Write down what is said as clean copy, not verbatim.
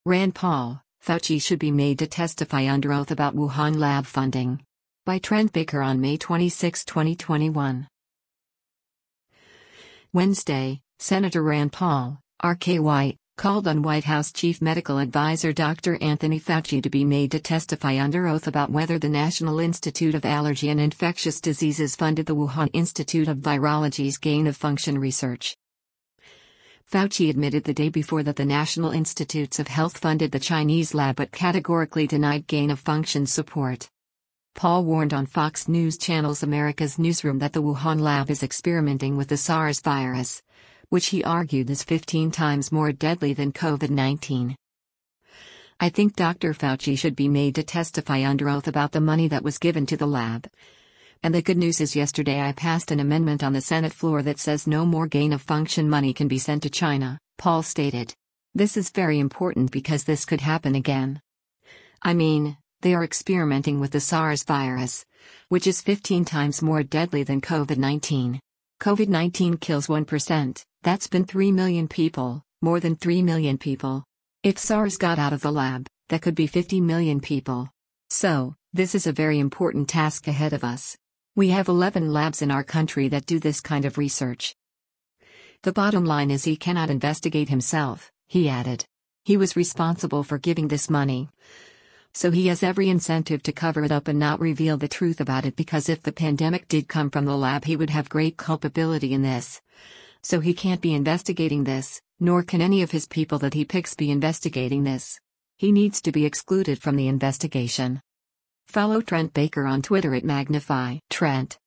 Rand Paul, Fauci should be made to testify under oath about Wuhan lab funding. By Trent Baker on May 26, 2021. Wednesday, Senator Rand Paul, RKY, called on White House Chief Medical Advisor Dr. Anthony Fauci to be made to testify under oath about whether the National Institute of Allergy and Infectious Diseases funded the Wuhan Institute of Virology's gain-of-function research. Fauci admitted the day before that the National Institutes of Health funded the Chinese lab but categorically denied gain-of-function support. Paul warned on Fox News Channel's America's Newsroom that the Wuhan lab is experimenting with the SARS virus, which he argued is 15 times more deadly than COVID-19. I think Dr. Fauci should be made to testify under oath about the money that was given to the lab. And the good news is yesterday I passed an amendment on the Senate floor that says no more gain-of-function money can be sent to China, Paul stated. This is very important because this could happen again. I mean, they are experimenting with the SARS virus, which is 15 times more deadly than COVID-19. COVID-19 kills 1%, that's been 3 million people, more than 3 million people. If SARS got out of the lab, that could be 50 million people. So, this is a very important task ahead of us. We have 11 labs in our country that do this kind of research. The bottom line is he cannot investigate himself, he added. He was responsible for giving this money. So he has every incentive to cover it up and not reveal the truth about it because if the pandemic did come from the lab he would have great culpability in this. So he can't be investigating this, nor can any of his people that he picks be investigating this. He needs to be excluded from the investigation. Follow Trent Baker on Twitter at Magnify Trent.